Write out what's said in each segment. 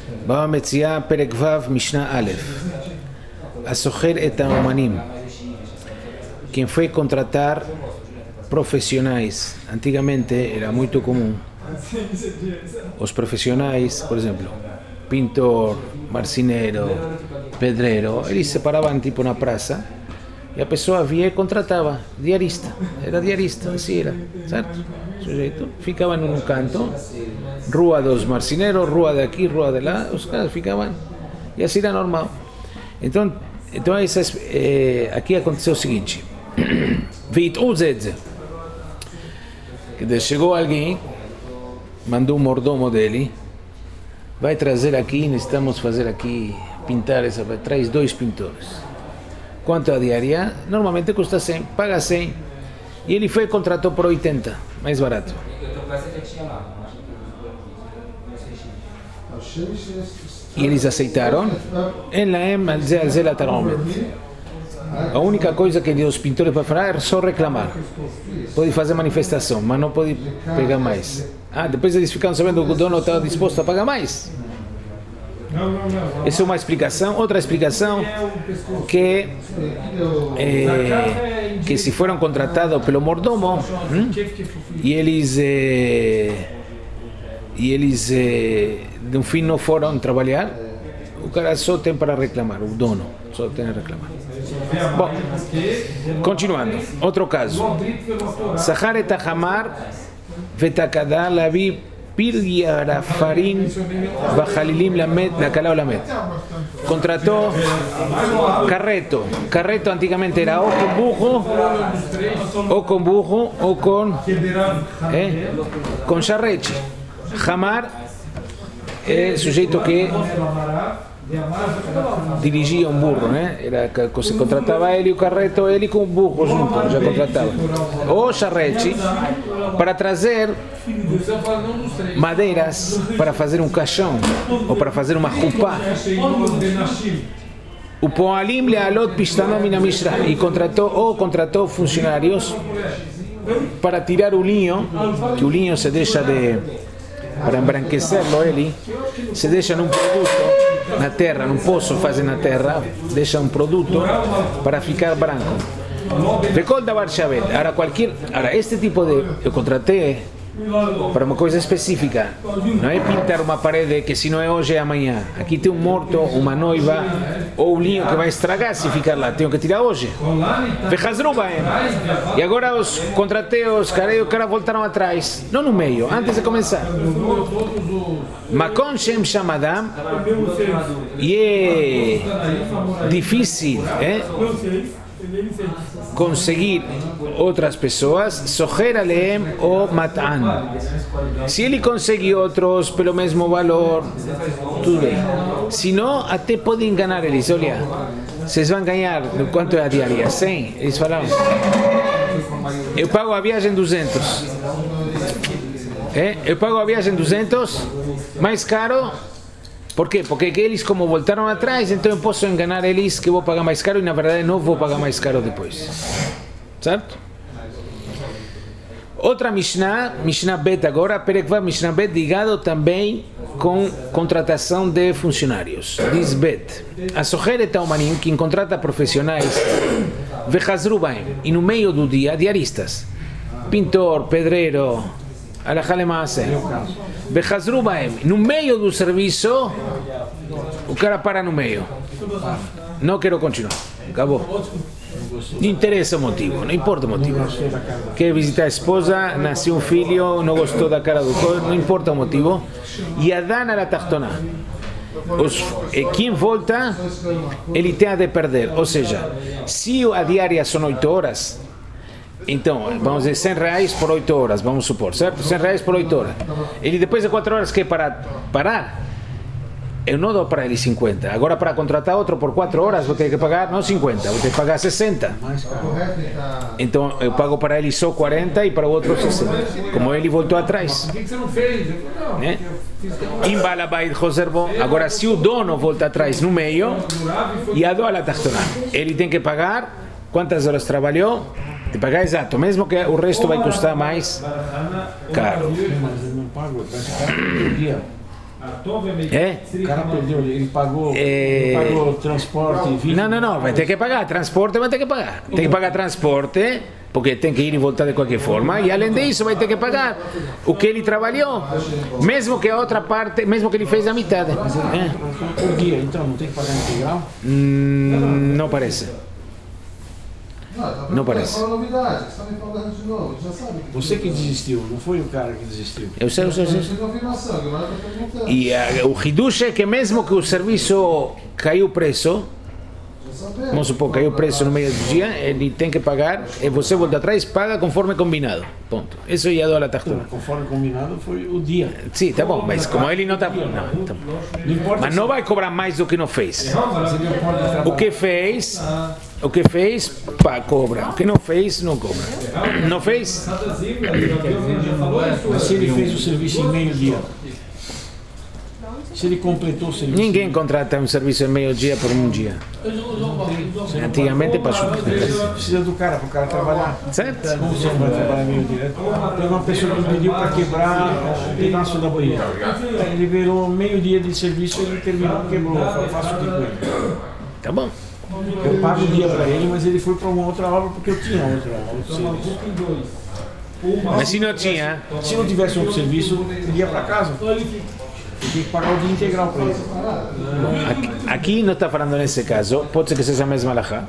Baba Metzia Perek Vav Mishnah Aleph. Asoher et Omanim. Quien foi contratar profissionais. Antigamente era muito comum. Os profissionais, por exemplo, pintor, marceneiro, pedreiro, eles se paravam tipo na praça e a pessoa via e contratava, diarista, era diarista, assim era, certo? O sujeito ficava num canto, rua dos marceneiros, rua daqui, rua de lá, os caras ficavam, e assim era normal. Então aqui aconteceu o seguinte, que chegou alguém, mandou um mordomo dele, vai trazer aqui, necessitamos fazer aqui, pintar essa, traz 2 pintores. Quanto a diária? Normalmente custa 100, paga 100. E ele foi e contratou por 80, mais barato. E eles aceitaram. A única coisa que os pintores podem fazer é só reclamar. Pode fazer manifestação, mas não pode pegar mais. Depois eles ficam sabendo que o dono está disposto a pagar mais. Essa é uma explicação. Outra explicação que se foram contratados pelo mordomo e eles no fim não foram trabalhar, o cara só tem para reclamar, o dono só tem a reclamar. Bom, continuando, outro caso. Sahar et Hamar vetakada lavi Pilya Rafarin Bachalilim Lamet Nakala Lamet. Contratou carreto. Carreto antigamente era ou com burro ou com charrete. Hamar é sujeito que dirigia um burro, né? Era que se contratava ele e o carreto, ele com o burro junto, já contratava. Ou charrete para trazer madeiras para fazer um caixão ou para fazer uma rupá. O Poalim Lealot Pistanom Mina Mishra e contratou funcionários para tirar o linho, que o linho se deixa para embranquecê-lo, ele se deixa num produto na terra, num poço fazem na terra, deixa um produto para ficar branco. Recolda Barshavet. Agora, este tipo eu contratei para uma coisa específica. Não é pintar uma parede que se não é hoje é amanhã. Aqui tem um morto, uma noiva ou um linho que vai estragar se ficar lá. Tenho que tirar hoje. E agora contratei os caras e os caras voltaram atrás. Não no meio, antes de começar. Makon Shem Shamadam. E é difícil, conseguir outras pessoas, soher aleem ou matan. Se ele conseguir outros pelo mesmo valor, tudo bem. Se não, até pode enganar eles. Olha, vocês vão ganhar, quanto é a diária? 100? Eles falaram, eu pago a viagem 200. Eu pago a viagem 200, mais caro. Por quê? Porque eles, como voltaram atrás, então eu posso enganar eles que vou pagar mais caro e na verdade não vou pagar mais caro depois. Certo? Outra Mishnah Bet agora, Perekvav Mishnah Bet, ligado também com contratação de funcionários. Diz Bet, Asoher et Omanim, quem contrata profissionais, Vechazru Baim, e no meio do dia, diaristas, pintor, pedreiro, Alahalemase, Bechazru Baem, no meio do serviço, o cara para no meio. Não quero continuar. Acabou. Não interessa o motivo, não importa o motivo. Quer visitar a esposa, nasceu um filho, não gostou da cara do corpo, não importa o motivo. E a dana la tachtona. Quem volta, ele tem a de perder. Ou seja, se a diária são 8 horas, então, vamos dizer, 100 reais por 8 horas, vamos supor, certo? 100 reais por 8 horas. Ele depois de 4 horas quer parar. Eu não dou para ele 50. Agora, para contratar outro por 4 horas, vou ter que pagar, não 50, vou ter que pagar 60. Então, eu pago para ele só 40 e para o outro 60. Como ele voltou atrás. Agora, se o dono volta atrás no meio, e a doa ele tem que pagar quantas horas trabalhou, de pagar exato, mesmo que o resto vai custar mais caro. O cara perdeu, ele pagou transporte. Não, vai ter que pagar transporte, vai ter que pagar. Tem que pagar transporte, porque tem que ir e voltar de qualquer forma, e além disso vai ter que pagar o que ele trabalhou, mesmo que a outra parte, mesmo que ele fez a metade. Por dia, então não tem que pagar integral? Não parece. Não parece. Você que desistiu, não foi o cara que desistiu. Eu sei. E o Hidush é que mesmo que o serviço caiu o preço, vamos supor, caiu o preço no meio do dia, ele tem que pagar, e você volta atrás, paga conforme combinado. Ponto. Isso é a dola tartuna. Conforme combinado foi o dia. Sim, tá bom, mas como ele não está. Mas não vai cobrar mais do que não fez. O que fez, cobra. O que não fez, não cobra. Não fez? Mas se ele fez o serviço em meio-dia, se ele completou o serviço. Ninguém contrata um serviço em meio-dia por um dia. Antigamente passou. Precisa do cara, para o cara trabalhar. Certo? Como você vai trabalhar meio-dia? Tem uma pessoa que pediu para quebrar um pedaço da banheira. Ele virou meio-dia de serviço e ele terminou, quebrou. Eu faço o que com ele. Tá bom. Eu pago o dia para ele, mas ele foi para uma outra obra porque eu tinha outro serviço. Mas se não tinha. Se não tivesse outro serviço, ele ia para casa. Eu tenho que pagar o dia integral para ele. Aqui não está falando nesse caso, pode ser que seja a mesma alahá.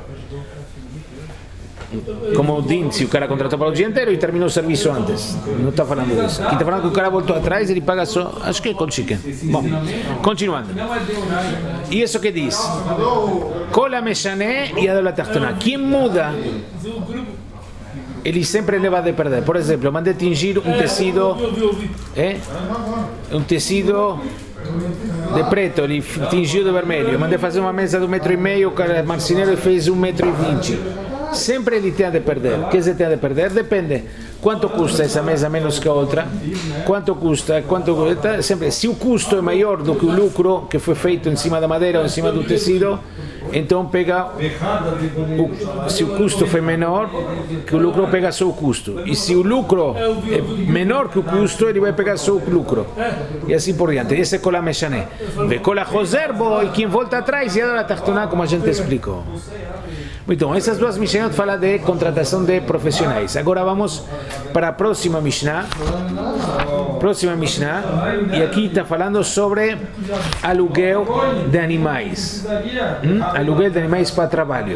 Como o DIN, se o cara contratou para o dia inteiro e terminou o serviço antes. Não está falando disso. Aqui está falando que o cara voltou atrás e ele paga só. Acho que é com chicken. Bom, continuando. E isso que diz? Cola mechané e a dola tartuna. Quem muda, ele sempre leva de perder. Por exemplo, eu mandei tingir um tecido, um tecido de preto, ele tingiu de vermelho. Eu mandei fazer uma mesa de 1,5 m, o cara marceneiro fez 1,20 m. Sempre ele tem de perder. O que você tem de perder? Depende. Quanto custa essa mesa menos que a outra? Quanto custa? Sempre. Se o custo é maior do que o lucro que foi feito em cima da madeira ou em cima do tecido, então pega se o custo foi menor que o lucro, pega só o custo, e se o lucro é menor que o custo, ele vai pegar só o lucro, e assim por diante. Esse é cola mechané. Ve cola roserbo, e quem volta atrás e a dola tartuna, como a gente explicou. Então, essas duas Mishnayot falam de contratação de profissionais. Agora vamos para a próxima Mishnah. E aqui está falando sobre aluguel de animais. Aluguel de animais para trabalho.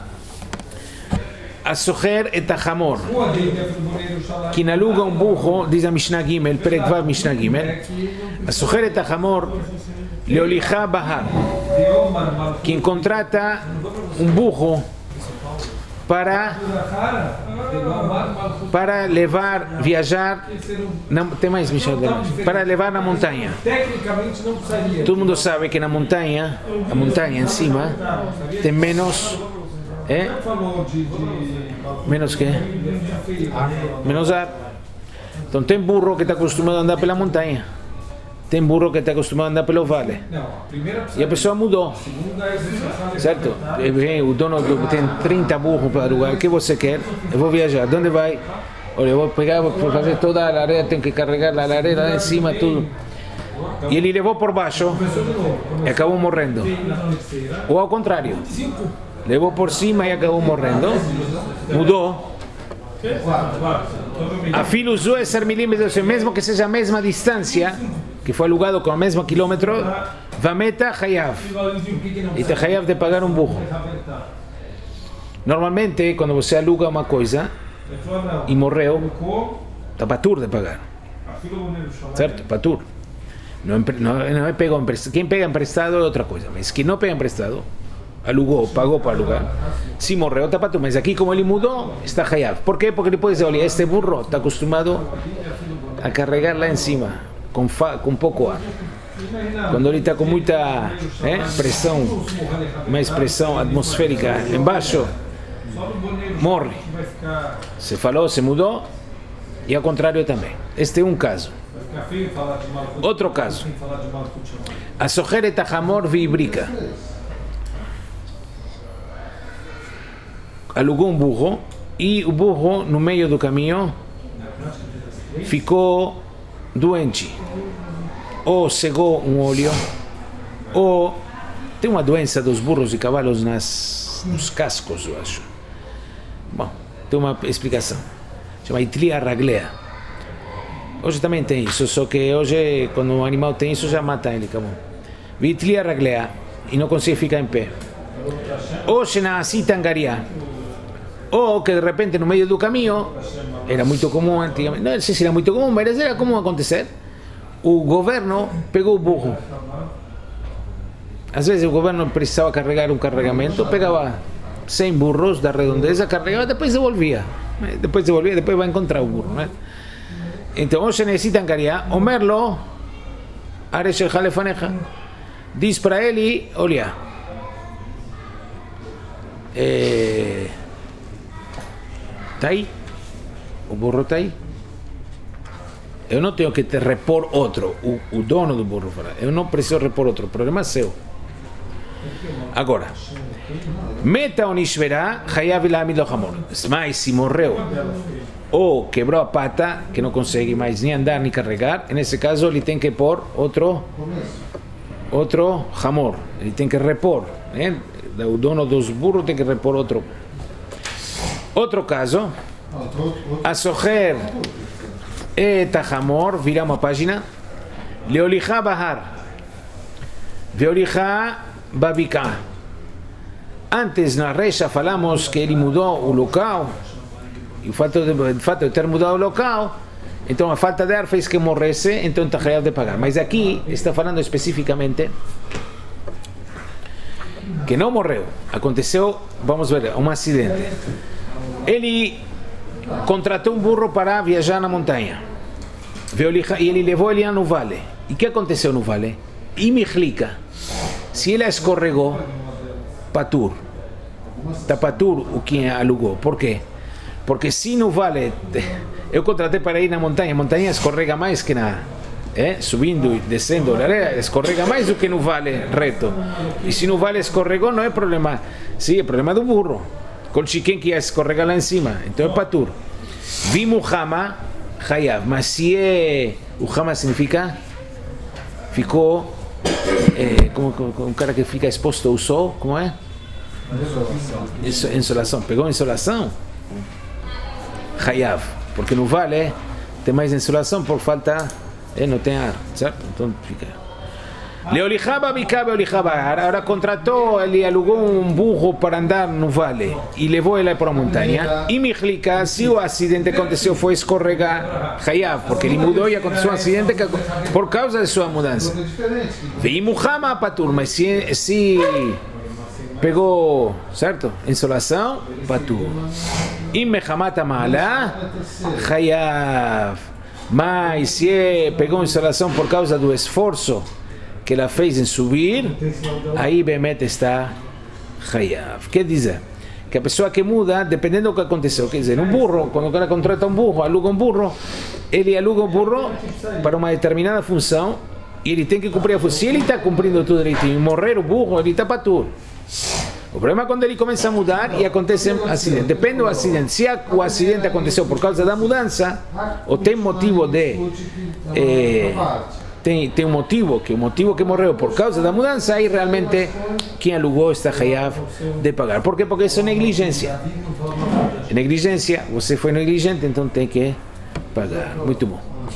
Asocher et hamor. Quem aluga um burro, diz a Mishnah Gimel, Perek Vav Mishnah Gimel, Asocher et hamor leolicha bahar. Quem contrata um burro para levar, viajar, não, tem mais, Michel, para levar na montanha. Todo mundo sabe que na montanha, a montanha em cima, tem menos, menos que? Menos ar. Então tem burro que está acostumado a andar pela montanha. Tem burro que está acostumado a andar pelo vale. E a pessoa mudou. Certo? O dono tem 30 burros para alugar. O que você quer? Eu vou viajar. De onde vai? Olha, eu vou pegar, vou fazer toda a lareira, tenho que carregar a lareira lá em cima, tudo. E ele levou por baixo e acabou morrendo. Ou ao contrário. Levou por cima e acabou morrendo. Mudou. A fila usou esses milímetros, mesmo que seja a mesma distância, que foi alugado com o mesmo quilômetro, vameta hayav. E te hayav de pagar um burro. Normalmente, quando você aluga uma coisa e morreu, está patur de pagar. Certo? Patur. Não é pego emprestado. Quem pega emprestado é outra coisa, mas quem não pega emprestado, alugou, pagou para alugar, se morreu, está patur. Mas aqui, como ele mudou, está hayav. Por quê? Porque ele pode dizer, olha, este burro está acostumado a carregar lá em cima, com pouco ar. Quando ele está com muita pressão, mais pressão atmosférica embaixo, morre. Se falou, se mudou, e ao contrário também. Este é um caso. Outro caso. Asocher et hamor v'ibrika. Alugou um burro e o burro, no meio do caminho, ficou doente. ou cegou um olho, ou tem uma doença dos burros e cavalos nos cascos, eu acho. Bom, tem uma explicação. Chama itlia raglea. Hoje também tem isso, só que hoje, quando o animal tem isso, já mata ele, acabou. Itlia raglea, e não consegue ficar em pé. Ou se nasce tangaria. Ou que de repente no meio do caminho, era muito comum antigamente, não sei se era muito comum, mas era comum acontecer, o governo pegou o burro. Às vezes o governo precisava carregar um carregamento, pegava 100 burros da redondeza, carregava, depois devolvia, depois vai encontrar o burro, né? Então, ou se necessitam cariar, o merlo, diz para ele, olha, está aí, o burro está aí. Eu não tenho que te repor outro, o dono do burro fala, eu não preciso repor outro, o problema é seu. Agora, meta onishverá, hayav la'amid lo hamor. Mas se morreu ou quebrou a pata, que não consegue mais nem andar nem carregar, nesse caso ele tem que pôr outro hamor, ele tem que repor, né? O dono dos burros tem que repor outro. Outro caso, asocher et hamor, virar uma página, leolicha bahar, veolicha babika. Antes na recha falamos que ele mudou o local, e o fato de ter mudado o local, então a falta de ar fez que morresse, então está chayav de pagar. Mas aqui está falando especificamente que não morreu, aconteceu, vamos ver, um acidente. Ele contratou um burro para viajar na montanha, e ele levou ele no vale. E o que aconteceu no vale? Imichlika. Se ele escorregou, patur. Está patur o que alugou. Por quê? Porque se no vale, eu contratei para ir na montanha, a montanha escorrega mais que na... subindo e descendo, escorrega mais do que no vale reto. E se no vale escorregou, não é problema. Sim, é problema do burro. Com o chiquém que ia escorregar lá em cima. Então é patur. Vimos Hama, Hayav. Mas se o Hama significa ficou como um cara que fica exposto ao sol, como é? Insolação. Pegou insolação? Hayav. Porque no vale tem mais insolação por falta, não tem ar, certo? Então fica. Leolihaba bicaba olihaba. Agora contratou, ele alugou um burro para andar no vale e levou ele para a montanha. E Michlika, se o acidente aconteceu, foi escorregar Hayav, porque ele mudou e aconteceu um acidente por causa de sua mudança. E Muhammad patur, mas se pegou, certo? Insolação, patur. E Mehamata mala, Hayav. Mas se pegou insolação por causa do esforço que ela fez em subir, aí Bemet está Hayav. Quer dizer, que a pessoa que muda, dependendo do que aconteceu, quer dizer, um burro, quando o cara contrata um burro, aluga um burro, ele aluga um burro para uma determinada função e ele tem que cumprir a função. Se ele está cumprindo tudo direitinho e morrer o burro, ele está patur. O problema é quando ele começa a mudar e acontece um acidente. Depende do acidente. Se o acidente aconteceu por causa da mudança, ou tem motivo de... tem um motivo, que o motivo que morreu por causa da mudança, aí realmente quem alugou está chayav de pagar. Por quê? Porque isso é negligência. Negligência, você foi negligente, então tem que pagar. Muito bom.